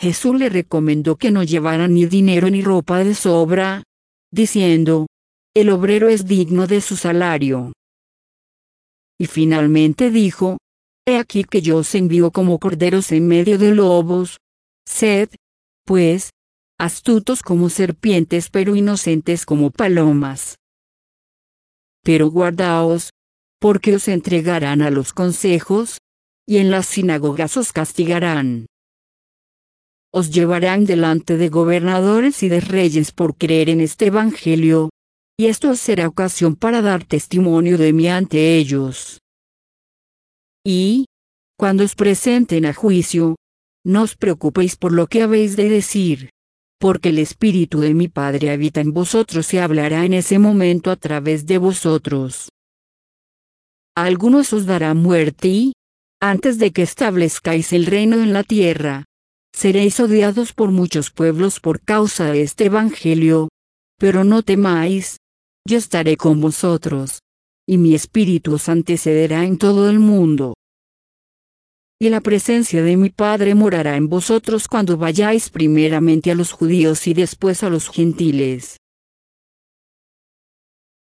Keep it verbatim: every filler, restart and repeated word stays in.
Jesús le recomendó que no llevara ni dinero ni ropa de sobra, diciendo, el obrero es digno de su salario. Y finalmente dijo, he aquí que yo os envío como corderos en medio de lobos. Sed, pues, astutos como serpientes pero inocentes como palomas. Pero guardaos, porque os entregarán a los consejos, y en las sinagogas os castigarán. Os llevarán delante de gobernadores y de reyes por creer en este evangelio, y esto os será ocasión para dar testimonio de mí ante ellos. Y, cuando os presenten a juicio, no os preocupéis por lo que habéis de decir, porque el Espíritu de mi Padre habita en vosotros y hablará en ese momento a través de vosotros. A algunos os dará muerte y, antes de que establezcáis el reino en la tierra, seréis odiados por muchos pueblos por causa de este evangelio, pero no temáis, yo estaré con vosotros, y mi Espíritu os antecederá en todo el mundo. Y la presencia de mi Padre morará en vosotros cuando vayáis primeramente a los judíos y después a los gentiles.